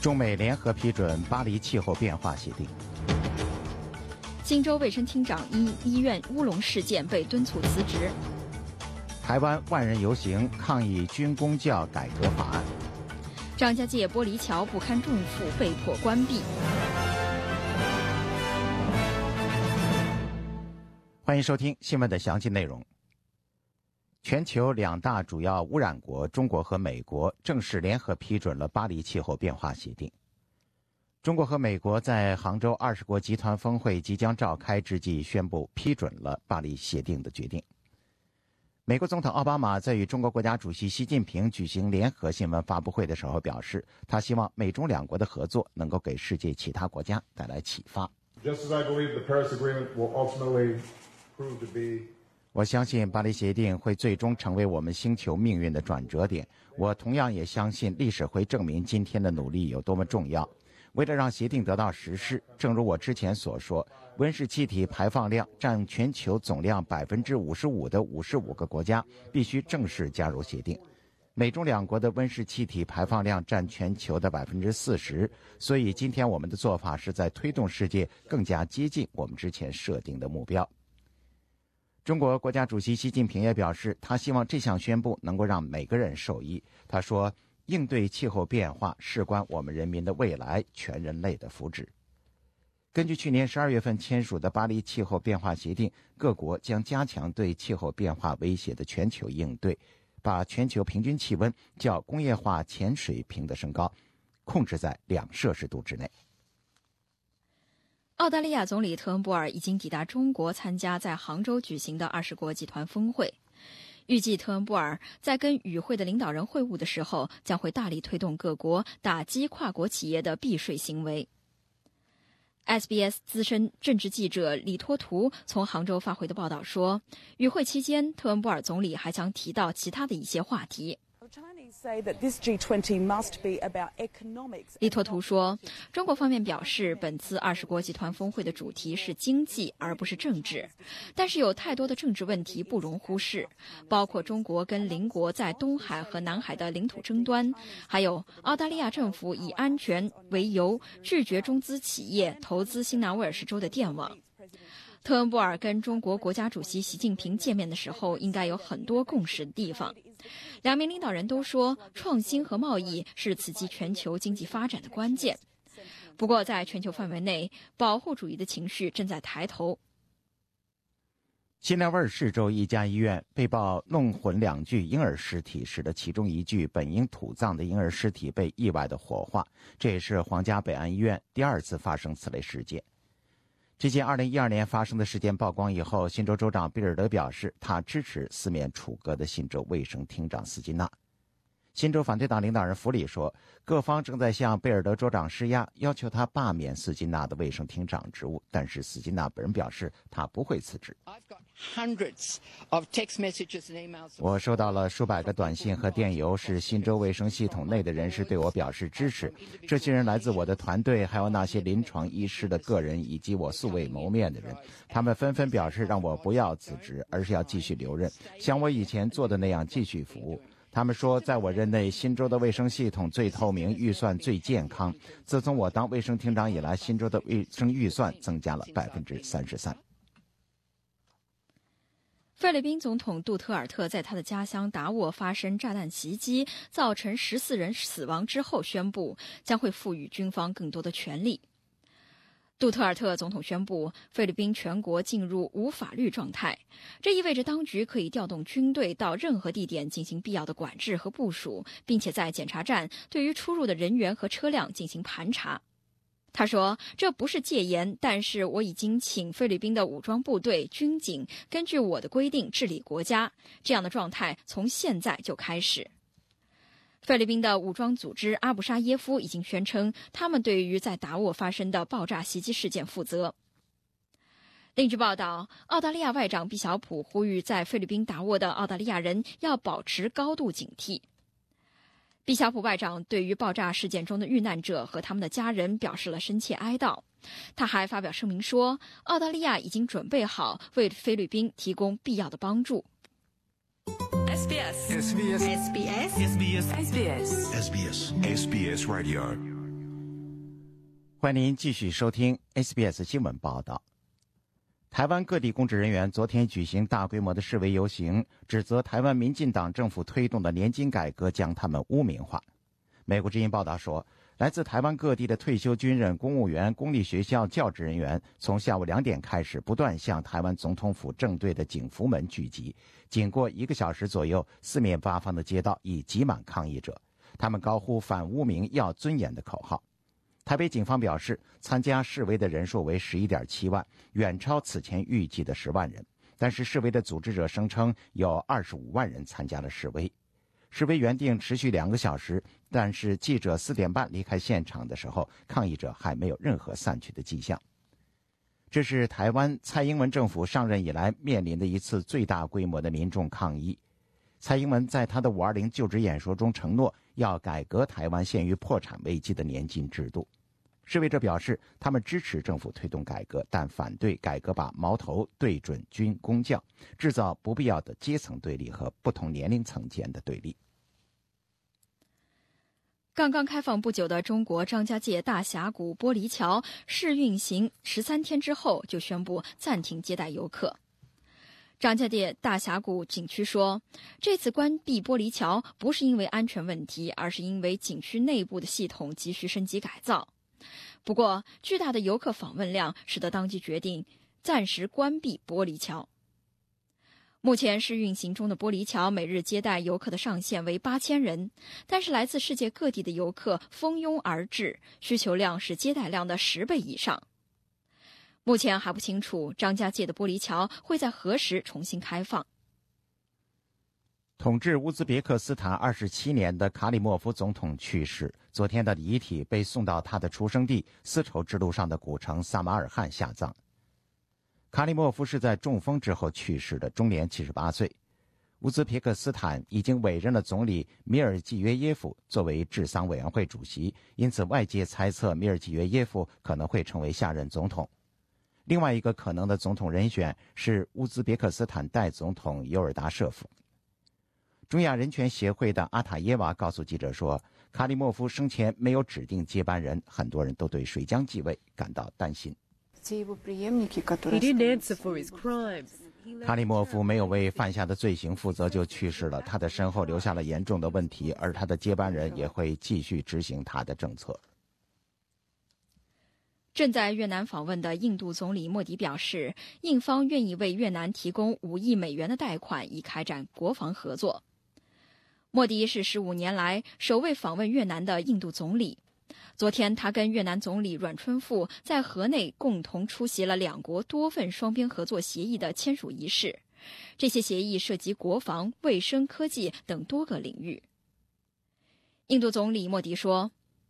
中美联合批准巴黎气候变化协定。 荆州卫生厅长因医院乌龙事件被敦促辞职。 台湾万人游行抗议军公教改革法案。 张家界玻璃桥不堪重负被迫关闭。 欢迎收听新闻的详细内容。全球两大主要污染国中国和美国正式联合批准了巴黎气候变化协定。中国和美国在杭州20国集团峰会即将召开之际宣布批准了巴黎协定的决定。美国总统奥巴马在与中国国家主席习近平举行联合新闻发布会的时候表示，他希望美中两国的合作能够给世界其他国家带来启发。我相信巴黎协定会最终成为我们星球命运的转折点。我同样也相信历史会证明今天的努力有多么重要。为了让协定得到实施，正如我之前所说，温室气体排放量占全球总量55%的55个国家必须正式加入协定。美中两国的温室气体排放量占全球的40%，所以今天我们的做法是在推动世界更加接近我们之前设定的目标。中国国家主席习近平也表示，他希望这项宣布能够让每个人受益。他说，应对气候变化事关我们人民的未来，全人类的福祉。根据去年12月份签署的巴黎气候变化协定，各国将加强对气候变化威胁的全球应对，把全球平均气温较工业化前水平的升高控制在2摄氏度之内。 澳大利亚总理特恩布尔已经抵达中国，参加在杭州举行的20国集团峰会。预计特恩布尔在跟与会的领导人会晤的时候，将会大力推动各国打击跨国企业的避税行为。SBS 资深政治记者李托图从杭州发回的报道说，与会期间，特恩布尔总理还将提到其他的一些话题。利托图说，中国方面表示，本次20国集团峰会的主题是经济而不是政治，但是有太多的政治问题不容忽视，包括中国跟邻国在东海和南海的领土争端，还有澳大利亚政府以安全为由拒绝中资企业投资新南威尔士州的电网。特恩布尔跟中国国家主席习近平见面的时候，应该有很多共识的地方。两名领导人都说，创新和贸易是刺激全球经济发展的关键。不过，在全球范围内，保护主义的情绪正在抬头。 新南威尔士州一家医院被曝弄混2具婴儿尸体，使得其中1具本应土葬的婴儿尸体被意外的火化，这也是皇家北岸医院第2次发生此类事件。这件2012年发生的事件曝光以后，新州州长比尔德表示，他支持4面楚歌的新州卫生厅长斯金纳。新州反对党领导人弗里说，各方正在向贝尔德州长施压，要求他罢免斯金纳的卫生厅长职务，但是斯金纳本人表示他不会辞职。我收到了数百个短信和电邮，是新州卫生系统内的人士对我表示支持。这些人来自我的团队，还有那些临床医师的个人以及我素未谋面的人，他们纷纷表示让我不要辞职，而是要继续留任，像我以前做的那样继续服务。他们说，在我任内，新州的卫生系统最透明，预算最健康。自从我当卫生厅长以来，新州的卫生预算增加了33%。 菲律宾总统杜特尔特在他的家乡达沃发生炸弹袭击，造成14人死亡之后，宣布将会赋予军方更多的权力。杜特尔特总统宣布，菲律宾全国进入无法律状态，这意味着当局可以调动军队到任何地点进行必要的管制和部署，并且在检查站对于出入的人员和车辆进行盘查。他说，这不是戒严，但是我已经请菲律宾的武装部队、军警根据我的规定治理国家，这样的状态从现在就开始。菲律宾的武装组织阿布沙耶夫已经宣称，他们对于在达沃发生的爆炸袭击事件负责。另据报道，澳大利亚外长毕晓普呼吁在菲律宾达沃的澳大利亚人要保持高度警惕。毕晓普外长对于爆炸事件中的遇难者和他们的家人表示了深切哀悼。他还发表声明说，澳大利亚已经准备好为菲律宾提供必要的帮助。 SBS SBS SBS SBS SBS SBS Radio 欢迎您继续收听 SBS 新闻报道。台湾各地公职人员昨天举行大规模的示威游行，指责台湾民进党政府推动的年金改革将他们污名化。美国之音报道说，来自台湾各地的退休军人、公务员、公立学校教职人员从下午2点开始不断向台湾总统府正对的景福门聚集，经过1个小时左右，四面八方的街道已挤满抗议者，他们高呼反污名要尊严的口号。台北警方表示，参加示威的人数为11.7万，远超此前预计的10万人。但是示威的组织者声称有25万人参加了示威。示威原定持续2个小时，但是记者4点半离开现场的时候，抗议者还没有任何散去的迹象。这是台湾蔡英文政府上任以来面临的一次最大规模的民众抗议。蔡英文在他的520就职演说中承诺要改革台湾陷于破产危机的年金制度。示威者表示，他们支持政府推动改革，但反对改革把矛头对准军公教，制造不必要的阶层对立和不同年龄层间的对立。 刚刚开放不久的中国张家界大峡谷玻璃桥试运行13天之后，就宣布暂停接待游客。张家界大峡谷景区说，这次关闭玻璃桥不是因为安全问题，而是因为景区内部的系统急需升级改造。不过，巨大的游客访问量使得当局决定暂时关闭玻璃桥。目前试运行中的玻璃桥每日接待游客的上限为8000人，但是来自世界各地的游客蜂拥而至，需求量是接待量的10倍以上。目前还不清楚张家界的玻璃桥会在何时重新开放。 统治乌兹别克斯坦27年的卡里莫夫总统去世，昨天的遗体被送到他的出生地丝绸之路上的古城萨马尔罕下葬。卡里莫夫是在中风之后去世的，终年78岁。乌兹别克斯坦已经委任了总理米尔季约耶夫作为治丧委员会主席，因此外界猜测米尔季约耶夫可能会成为下任总统。另外一个可能的总统人选是乌兹别克斯坦代总统尤尔达舍夫。中亚人权协会的阿塔耶娃告诉记者说，卡里莫夫生前没有指定接班人，很多人都对谁将继位感到担心。卡里莫夫没有为犯下的罪行负责就去世了，他的身后留下了严重的问题，而他的接班人也会继续执行他的政策。 正在越南访问的印度总理莫迪表示，印方愿意为越南提供5亿美元的贷款，以开展国防合作。莫迪是15年来首位访问越南的印度总理。昨天，他跟越南总理阮春富在河内共同出席了2国多份双边合作协议的签署仪式。这些协议涉及国防、卫生、科技等多个领域。印度总理莫迪说，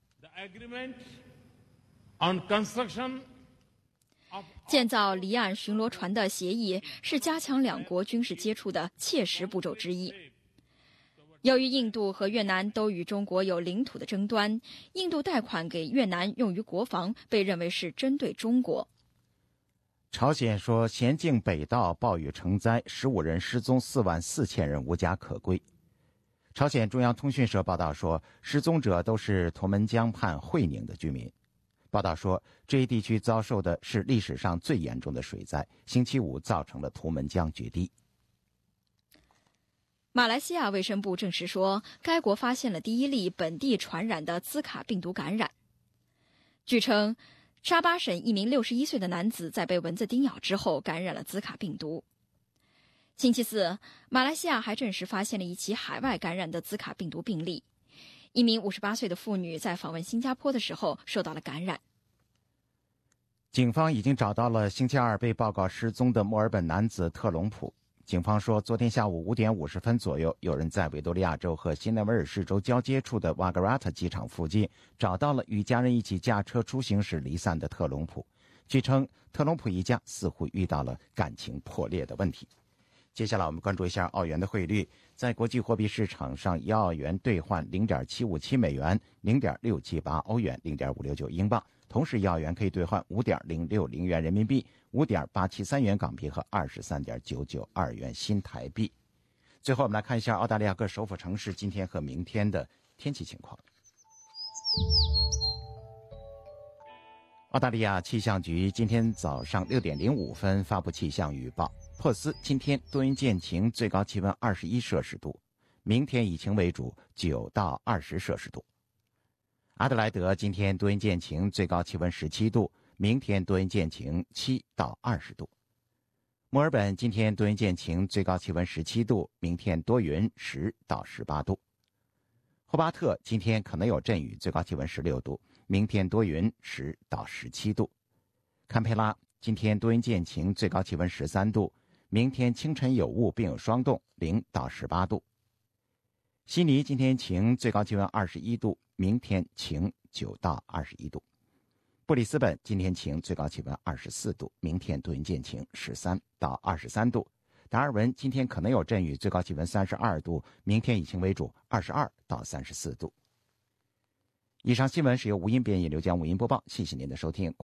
建造离岸巡逻船的协议是加强2国军事接触的切实步骤之一。由于印度和越南都与中国有领土的争端，印度贷款给越南用于国防被认为是针对中国。 朝鲜说，咸镜北道暴雨成灾，15人失踪，44000人无家可归。朝鲜中央通讯社报道说，失踪者都是图们江畔会宁的居民。报道说，这一地区遭受的是历史上最严重的水灾，星期五造成了图们江决堤。 马来西亚卫生部证实说，该国发现了第一例本地传染的兹卡病毒感染。据称，沙巴省一名61岁的男子在被蚊子叮咬之后感染了兹卡病毒。星期四，马来西亚还证实发现了一起海外感染的兹卡病毒病例。一名58岁的妇女在访问新加坡的时候受到了感染。 警方已经找到了星期二被报告失踪的墨尔本男子特隆普。警方说，昨天下午5点50分左右，有人在维多利亚州和新南威尔士州交接处的瓦格拉特机场附近找到了与家人一起驾车出行时离散的特隆普。据称，特隆普一家似乎遇到了感情破裂的问题。接下来我们关注一下澳元的汇率。在国际货币市场上，1澳元兑换0.757美元、0.678欧元、0.569英镑。同时，1澳元可以兑换5.060元人民币、5.873元港币和23.992元新台币。最后，我们来看一下澳大利亚各首府城市今天和明天的天气情况。 澳大利亚气象局今天早上6点05分发布气象预报，珀斯今天多云见晴，最高气温21摄氏度，明天以晴为主，9到20摄氏度。阿德莱德今天多云见晴，最高气温17度，明天多云见晴，7到20度。墨尔本今天多云见晴，最高气温17度，明天多云10到18度。霍巴特今天可能有阵雨，最高气温16度，明天多云10到17度。堪培拉今天多云见晴，最高气温13度，明天清晨有雾并有霜冻，0到18度。悉尼今天晴，最高气温21度，明天晴9到21度。布里斯本今天晴，最高气温24度，明天多云见晴13到23度。达尔文今天可能有阵雨，最高气温32度，明天以晴为主，22到34度。以上新闻是由吴音编译，刘江武音播报，谢谢您的收听。